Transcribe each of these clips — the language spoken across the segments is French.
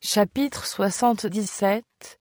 Chapitre 77.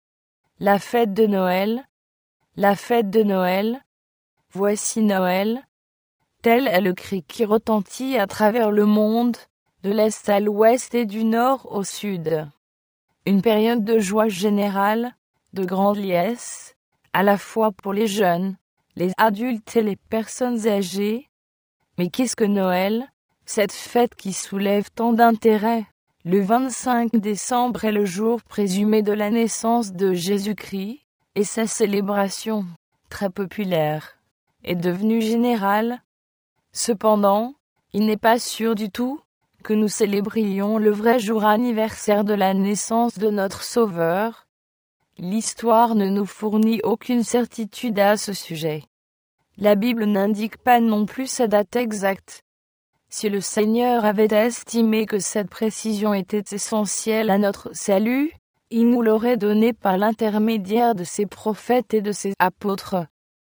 La fête de Noël. La fête de Noël. Voici Noël. Tel est le cri qui retentit à travers le monde, de l'est à l'ouest et du nord au sud. Une période de joie générale, de grande liesse, à la fois pour les jeunes, les adultes et les personnes âgées. Mais qu'est-ce que Noël, cette fête qui soulève tant d'intérêt? Le 25 décembre est le jour présumé de la naissance de Jésus-Christ, et sa célébration, très populaire, est devenue générale. Cependant, il n'est pas sûr du tout que nous célébrions le vrai jour anniversaire de la naissance de notre Sauveur. L'histoire ne nous fournit aucune certitude à ce sujet. La Bible n'indique pas non plus sa date exacte. Si le Seigneur avait estimé que cette précision était essentielle à notre salut, il nous l'aurait donnée par l'intermédiaire de ses prophètes et de ses apôtres.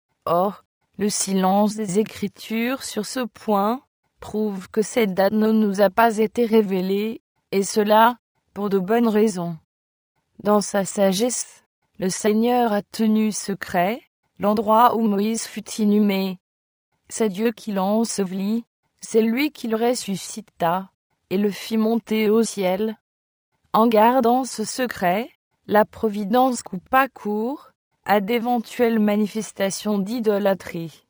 Or, le silence des Écritures sur ce point prouve que cette date ne nous a pas été révélée, et cela, pour de bonnes raisons. Dans sa sagesse, le Seigneur a tenu secret l'endroit où Moïse fut inhumé. C'est Dieu qui l'ensevelit. C'est lui qui le ressuscita et le fit monter au ciel. En gardant ce secret, la providence coupa court à d'éventuelles manifestations d'idolâtrie.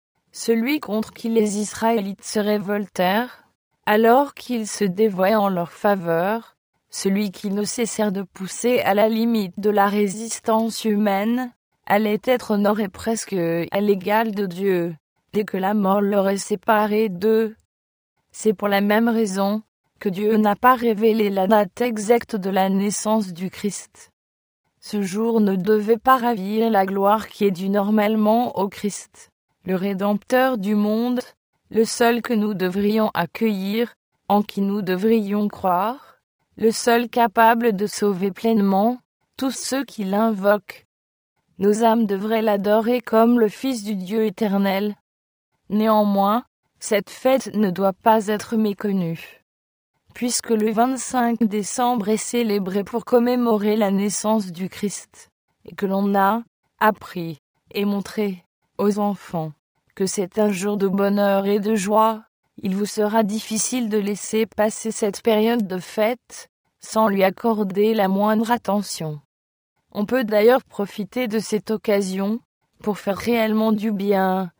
Celui contre qui les Israélites se révoltèrent, alors qu'ils se dévouaient en leur faveur, celui qui ne cessèrent de pousser à la limite de la résistance humaine, allait être honoré presque à l'égal de Dieu, dès que la mort l'aurait séparé d'eux. C'est pour la même raison que Dieu n'a pas révélé la date exacte de la naissance du Christ. Ce jour ne devait pas ravir la gloire qui est due normalement au Christ, le Rédempteur du monde, le seul que nous devrions accueillir, en qui nous devrions croire, le seul capable de sauver pleinement tous ceux qui l'invoquent. Nos âmes devraient l'adorer comme le Fils du Dieu éternel. Néanmoins, cette fête ne doit pas être méconnue. Puisque le 25 décembre est célébré pour commémorer la naissance du Christ, et que l'on a appris et montré aux enfants que c'est un jour de bonheur et de joie, il vous sera difficile de laisser passer cette période de fête sans lui accorder la moindre attention. On peut d'ailleurs profiter de cette occasion pour faire réellement du bien.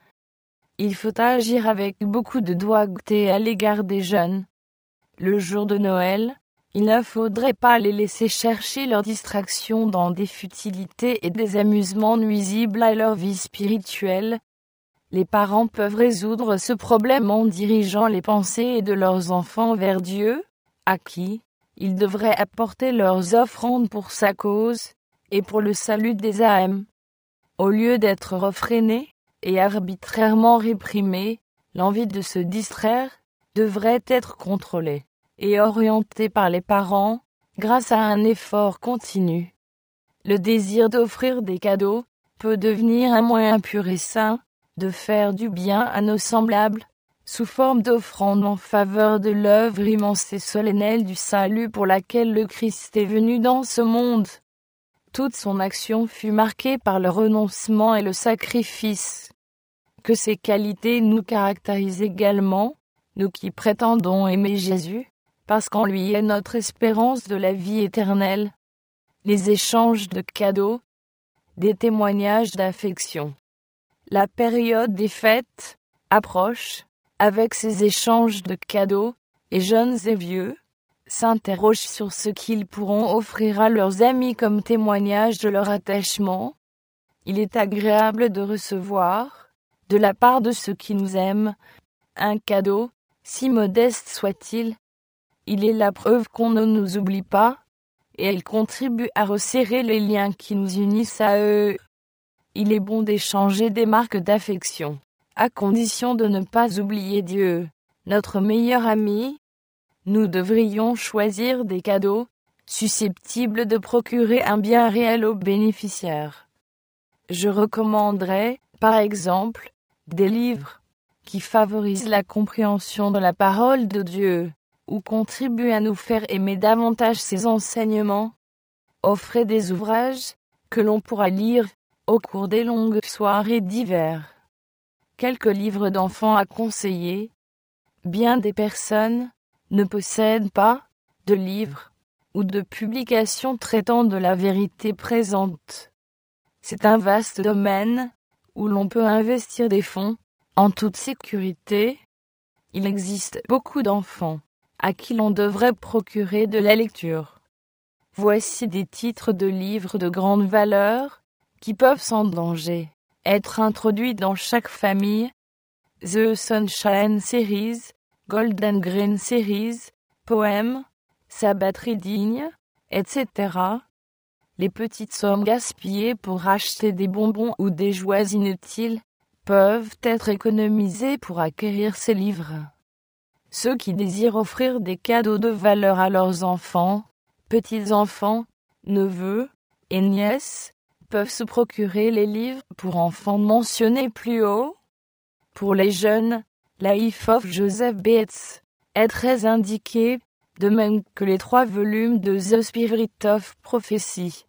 Il faut agir avec beaucoup de doigté à l'égard des jeunes. Le jour de Noël, il ne faudrait pas les laisser chercher leur distraction dans des futilités et des amusements nuisibles à leur vie spirituelle. Les parents peuvent résoudre ce problème en dirigeant les pensées de leurs enfants vers Dieu, à qui ils devraient apporter leurs offrandes pour sa cause et pour le salut des âmes. Au lieu d'être refrénés et arbitrairement réprimés, l'envie de se distraire devrait être contrôlée et orientée par les parents grâce à un effort continu. Le désir d'offrir des cadeaux peut devenir un moyen pur et sain de faire du bien à nos semblables, sous forme d'offrande en faveur de l'œuvre immense et solennelle du salut pour laquelle le Christ est venu dans ce monde. Toute son action fut marquée par le renoncement et le sacrifice. Que ces qualités nous caractérisent également, nous qui prétendons aimer Jésus, parce qu'en lui est notre espérance de la vie éternelle. Les échanges de cadeaux, des témoignages d'affection. La période des fêtes approche, avec ces échanges de cadeaux, et jeunes et vieux s'interrogent sur ce qu'ils pourront offrir à leurs amis comme témoignage de leur attachement. Il est agréable de recevoir, de la part de ceux qui nous aiment, un cadeau, si modeste soit-il. Il est la preuve qu'on ne nous oublie pas, et il contribue à resserrer les liens qui nous unissent à eux. Il est bon d'échanger des marques d'affection, à condition de ne pas oublier Dieu, notre meilleur ami. Nous devrions choisir des cadeaux susceptibles de procurer un bien réel aux bénéficiaires. Je recommanderais, par exemple, des livres qui favorisent la compréhension de la parole de Dieu, ou contribuent à nous faire aimer davantage ces enseignements. Offrez des ouvrages que l'on pourra lire au cours des longues soirées d'hiver. Quelques livres d'enfants à conseiller. Bien des personnes ne possèdent pas de livres ou de publications traitant de la vérité présente. C'est un vaste domaine où l'on peut investir des fonds en toute sécurité. Il existe beaucoup d'enfants à qui l'on devrait procurer de la lecture. Voici des titres de livres de grande valeur qui peuvent sans danger être introduits dans chaque famille. The Sunshine Series, Golden Green Series, Poèmes, Sabbath Reading, etc. Les petites sommes gaspillées pour acheter des bonbons ou des jouets inutiles peuvent être économisées pour acquérir ces livres. Ceux qui désirent offrir des cadeaux de valeur à leurs enfants, petits-enfants, neveux et nièces, peuvent se procurer les livres pour enfants mentionnés plus haut. Pour les jeunes, Life of Joseph Bates est très indiqué, de même que les 3 volumes de The Spirit of Prophecy.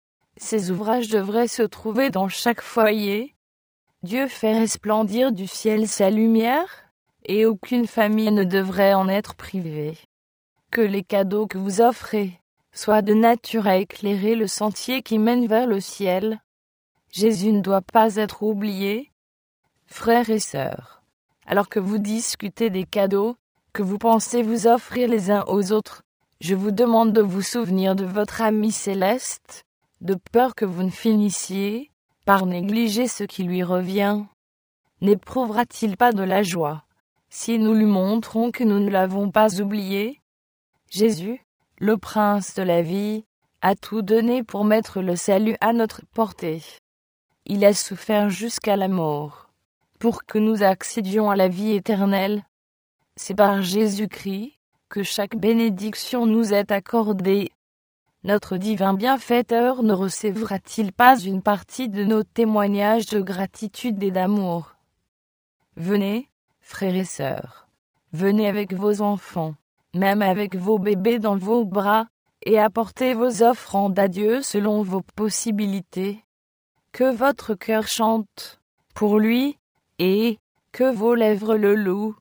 Ces ouvrages devraient se trouver dans chaque foyer. Dieu fait resplendir du ciel sa lumière, et aucune famille ne devrait en être privée. Que les cadeaux que vous offrez soient de nature à éclairer le sentier qui mène vers le ciel. Jésus ne doit pas être oublié. Frères et sœurs, alors que vous discutez des cadeaux que vous pensez vous offrir les uns aux autres, je vous demande de vous souvenir de votre ami céleste, de peur que vous ne finissiez par négliger ce qui lui revient. N'éprouvera-t-il pas de la joie si nous lui montrons que nous ne l'avons pas oublié? Jésus, le prince de la vie, a tout donné pour mettre le salut à notre portée. Il a souffert jusqu'à la mort pour que nous accédions à la vie éternelle. C'est par Jésus-Christ que chaque bénédiction nous est accordée. Notre divin bienfaiteur ne recevra-t-il pas une partie de nos témoignages de gratitude et d'amour? Venez, frères et sœurs, venez avec vos enfants, même avec vos bébés dans vos bras, et apportez vos offrandes à Dieu selon vos possibilités. Que votre cœur chante pour lui, et que vos lèvres le louent.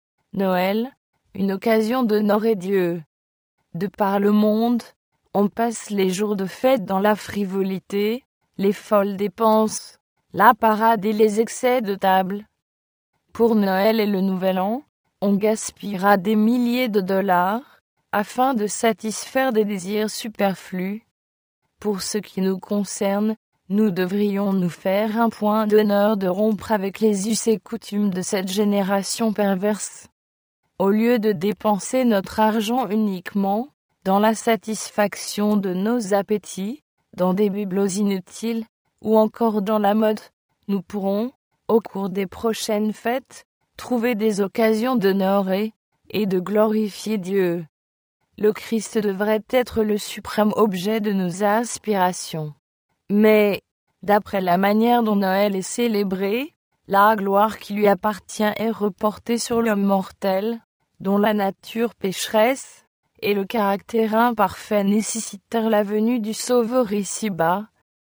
Noël, une occasion d'honorer Dieu. De par le monde, on passe les jours de fête dans la frivolité, les folles dépenses, la parade et les excès de table. Pour Noël et le Nouvel An, on gaspillera des milliers de dollars afin de satisfaire des désirs superflus. Pour ce qui nous concerne, nous devrions nous faire un point d'honneur de rompre avec les us et coutumes de cette génération perverse. Au lieu de dépenser notre argent uniquement dans la satisfaction de nos appétits, dans des bibelots inutiles, ou encore dans la mode, nous pourrons, au cours des prochaines fêtes, trouver des occasions d'honorer et de glorifier Dieu. Le Christ devrait être le suprême objet de nos aspirations. Mais, d'après la manière dont Noël est célébré, la gloire qui lui appartient est reportée sur l'homme mortel, dont la nature pécheresse et le caractère imparfait nécessitèrent la venue du Sauveur ici-bas.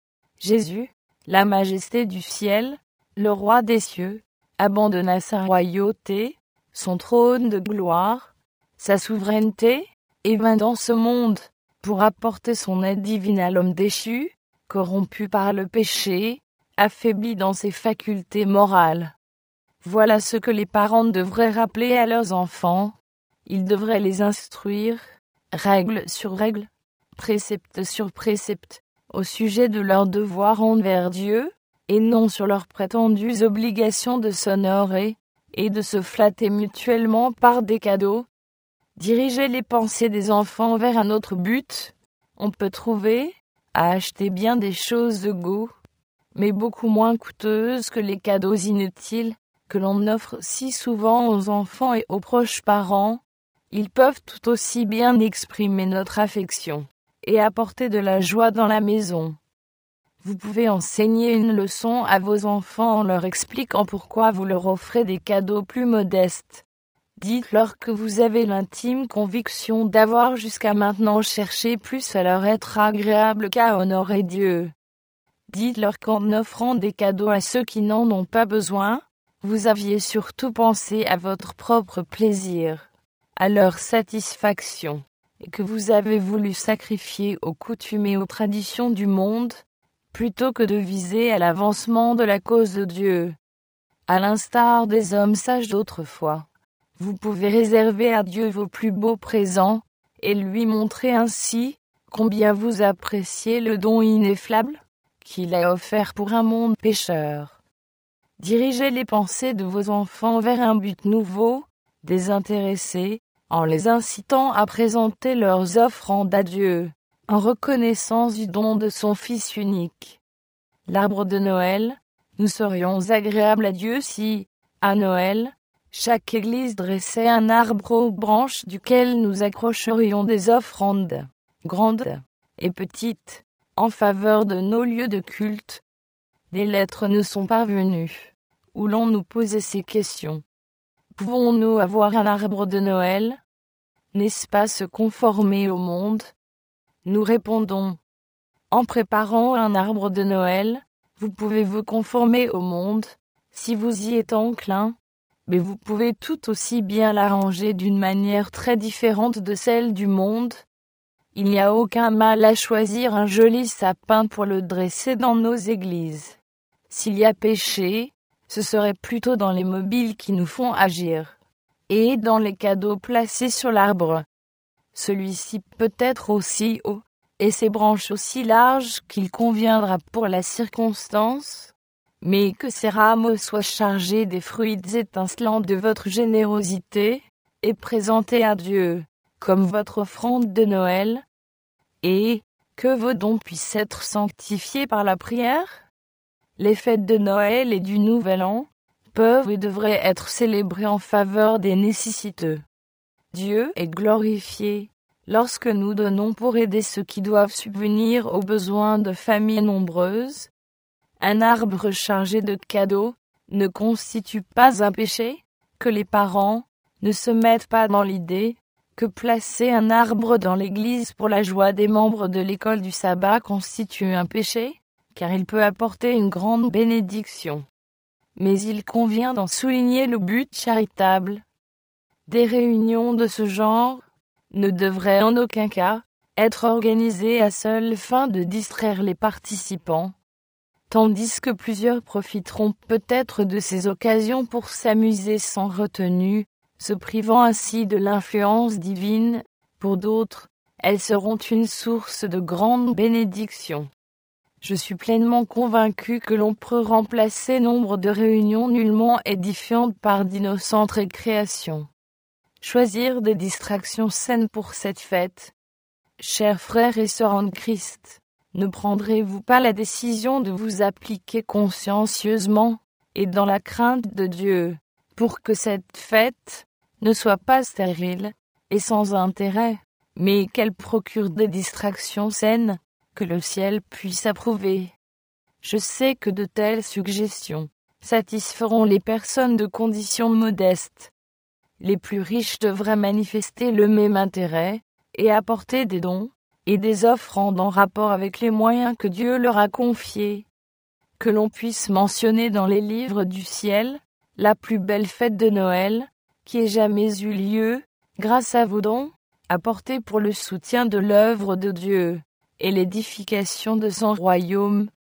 Jésus, la majesté du ciel, le roi des cieux, abandonna sa royauté, son trône de gloire, sa souveraineté, et vint dans ce monde pour apporter son aide divine à l'homme déchu, corrompu par le péché, affaibli dans ses facultés morales. Voilà ce que les parents devraient rappeler à leurs enfants. Ils devraient les instruire, règle sur règle, précepte sur précepte, au sujet de leurs devoirs envers Dieu, et non sur leurs prétendues obligations de s'honorer et de se flatter mutuellement par des cadeaux. Diriger les pensées des enfants vers un autre but, on peut trouver à acheter bien des choses de goût, mais beaucoup moins coûteuses que les cadeaux inutiles que l'on offre si souvent aux enfants et aux proches parents. Ils peuvent tout aussi bien exprimer notre affection et apporter de la joie dans la maison. Vous pouvez enseigner une leçon à vos enfants en leur expliquant pourquoi vous leur offrez des cadeaux plus modestes, Dites-leur que vous avez l'intime conviction d'avoir jusqu'à maintenant cherché plus à leur être agréable qu'à honorer Dieu. Dites-leur qu'en offrant des cadeaux à ceux qui n'en ont pas besoin, vous aviez surtout pensé à votre propre plaisir, à leur satisfaction, et que vous avez voulu sacrifier aux coutumes et aux traditions du monde, plutôt que de viser à l'avancement de la cause de Dieu. À l'instar des hommes sages d'autrefois, vous pouvez réserver à Dieu vos plus beaux présents, et lui montrer ainsi combien vous appréciez le don ineffable qu'il a offert pour un monde pécheur. Dirigez les pensées de vos enfants vers un but nouveau, désintéressé, en les incitant à présenter leurs offrandes à Dieu, en reconnaissance du don de son Fils unique. L'arbre de Noël, nous serions agréables à Dieu si, à Noël, chaque église dressait un arbre aux branches duquel nous accrocherions des offrandes, grandes et petites, en faveur de nos lieux de culte. Des lettres nous sont parvenues, où l'on nous posait ces questions. Pouvons-nous avoir un arbre de Noël? N'est-ce pas se conformer au monde? Nous répondons. En préparant un arbre de Noël, vous pouvez vous conformer au monde, si vous y êtes enclin, mais vous pouvez tout aussi bien l'arranger d'une manière très différente de celle du monde. Il n'y a aucun mal à choisir un joli sapin pour le dresser dans nos églises. S'il y a péché, ce serait plutôt dans les mobiles qui nous font agir, et dans les cadeaux placés sur l'arbre. Celui-ci peut être aussi haut, et ses branches aussi larges qu'il conviendra pour la circonstance, mais que ses rameaux soient chargés des fruits étincelants de votre générosité, et présentés à Dieu, comme votre offrande de Noël, et que vos dons puissent être sanctifiés par la prière. Les fêtes de Noël et du Nouvel An peuvent et devraient être célébrées en faveur des nécessiteux. Dieu est glorifié lorsque nous donnons pour aider ceux qui doivent subvenir aux besoins de familles nombreuses. Un arbre chargé de cadeaux ne constitue pas un péché, que les parents ne se mettent pas dans l'idée que placer un arbre dans l'église pour la joie des membres de l'école du sabbat constitue un péché, car il peut apporter une grande bénédiction. Mais il convient d'en souligner le but charitable. Des réunions de ce genre ne devraient en aucun cas être organisées à seule fin de distraire les participants, tandis que plusieurs profiteront peut-être de ces occasions pour s'amuser sans retenue, se privant ainsi de l'influence divine. Pour d'autres, elles seront une source de grande bénédiction. Je suis pleinement convaincu que l'on peut remplacer nombre de réunions nullement édifiantes par d'innocentes récréations. Choisir des distractions saines pour cette fête. Chers frères et sœurs en Christ, ne prendrez-vous pas la décision de vous appliquer consciencieusement et dans la crainte de Dieu, pour que cette fête ne soit pas stérile et sans intérêt, mais qu'elle procure des distractions saines, que le ciel puisse approuver? Je sais que de telles suggestions satisferont les personnes de condition modeste. Les plus riches devraient manifester le même intérêt et apporter des dons et des offrandes en rapport avec les moyens que Dieu leur a confiés. Que l'on puisse mentionner dans les livres du ciel la plus belle fête de Noël qui ait jamais eu lieu, grâce à vos dons, apportés pour le soutien de l'œuvre de Dieu et l'édification de son royaume.